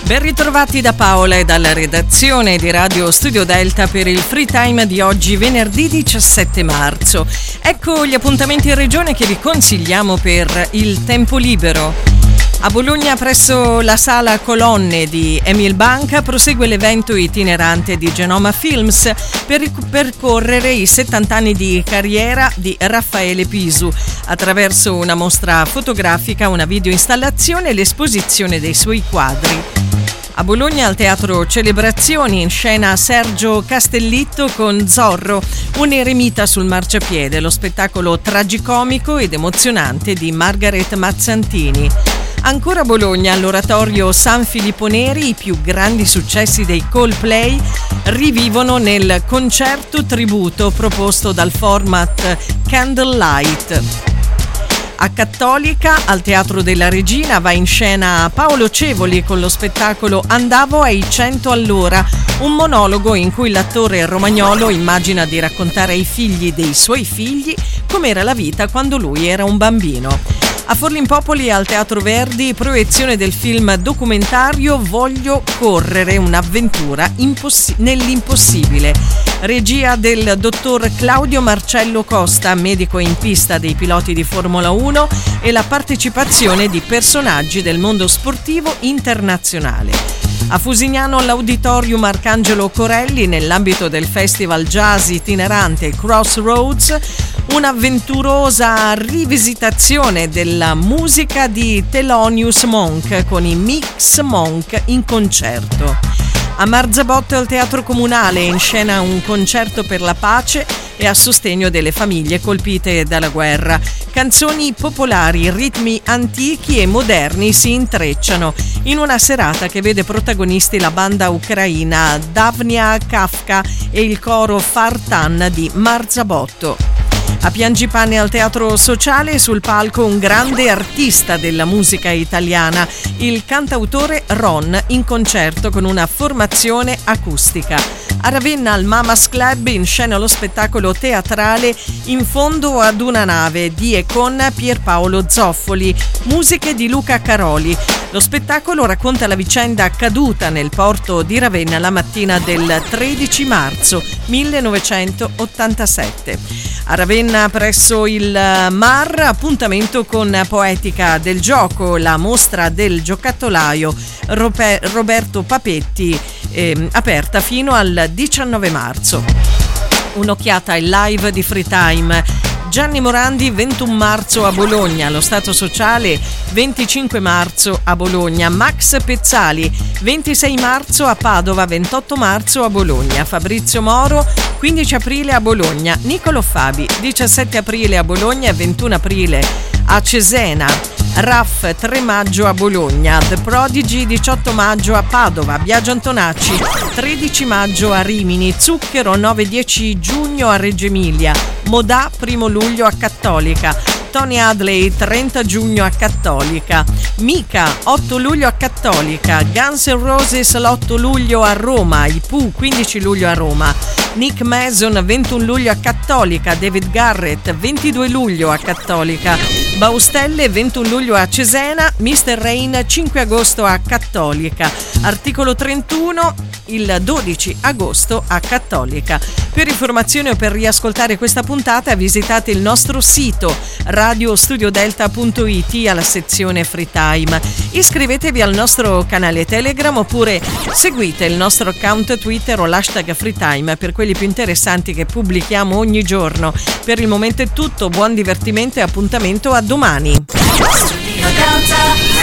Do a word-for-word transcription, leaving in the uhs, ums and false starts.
Ben ritrovati da Paola e dalla redazione di Radio Studio Delta per il Free Time di oggi, venerdì diciassette marzo. Ecco gli appuntamenti in regione che vi consigliamo per il tempo libero. A Bologna, presso la sala Colonne di Emil Banca, prosegue l'evento itinerante di Genoma Films per percorrere i settanta anni di carriera di Raffaele Pisu attraverso una mostra fotografica, una videoinstallazione e l'esposizione dei suoi quadri. A Bologna, al Teatro Celebrazioni, in scena Sergio Castellitto con Zorro, un eremita sul marciapiede, lo spettacolo tragicomico ed emozionante di Margaret Mazzantini. Ancora a Bologna, all'oratorio San Filippo Neri, i più grandi successi dei Coldplay rivivono nel concerto tributo proposto dal format Candlelight. A Cattolica, al Teatro della Regina, va in scena Paolo Cevoli con lo spettacolo Andavo ai cento all'ora, un monologo in cui l'attore romagnolo immagina di raccontare ai figli dei suoi figli com'era la vita quando lui era un bambino. A Forlimpopoli, al Teatro Verdi, proiezione del film documentario Voglio correre, un'avventura impossi- nell'impossibile. Regia del dottor Claudio Marcello Costa, medico in pista dei piloti di Formula uno, e la partecipazione di personaggi del mondo sportivo internazionale. A Fusignano, all'Auditorium Arcangelo Corelli, nell'ambito del Festival Jazz itinerante Crossroads, un'avventurosa rivisitazione della musica di Thelonious Monk con i Mix Monk in concerto. A Marzabotto, al Teatro Comunale, in scena un concerto per la pace e a sostegno delle famiglie colpite dalla guerra. Canzoni popolari, ritmi antichi e moderni si intrecciano in una serata che vede protagonisti la banda ucraina Davnia Kafka e il coro Fartan di Marzabotto. A Piangipane, al Teatro Sociale, sul palco un grande artista della musica italiana, il cantautore Ron, in concerto con una formazione acustica. A Ravenna, al Mamas Club, in scena lo spettacolo teatrale In fondo ad una nave di e con Pierpaolo Zoffoli, musiche di Luca Caroli. Lo spettacolo racconta la vicenda accaduta nel porto di Ravenna la mattina del tredici marzo millenovecentottantasette. A Ravenna, presso il Mar, appuntamento con Poetica del Gioco, la mostra del giocattolaio Roberto Papetti, eh, aperta fino al diciannove marzo. Un'occhiata ai live di Free Time. Gianni Morandi, ventuno marzo a Bologna, lo Stato Sociale venticinque marzo a Bologna, Max Pezzali ventisei marzo a Padova, ventotto marzo a Bologna, Fabrizio Moro quindici aprile a Bologna, Niccolò Fabi diciassette aprile a Bologna e ventuno aprile a Cesena, Raff tre maggio a Bologna, The Prodigy diciotto maggio a Padova, Biagio Antonacci tredici maggio a Rimini, Zucchero nove dieci giugno a Reggio Emilia, Modà primo luglio a Cattolica, Tony Hadley trenta giugno a Cattolica, Mika otto luglio a Cattolica, Guns N' Roses l'otto luglio a Roma, i Pooh quindici luglio a Roma, Nick Mason ventuno luglio a Cattolica, David Garrett ventidue luglio a Cattolica, Baustelle ventuno luglio a Cesena, mister Rain cinque agosto a Cattolica, Articolo trentuno il dodici agosto a Cattolica. Per informazioni o per riascoltare questa puntata visitate il nostro sito radio studio delta punto it alla sezione Free Time. Iscrivetevi al nostro canale Telegram oppure seguite il nostro account Twitter o l'hashtag Free Time per quelli più interessanti che pubblichiamo ogni giorno. Per il momento è tutto, buon divertimento e appuntamento a domani. Studio Delta.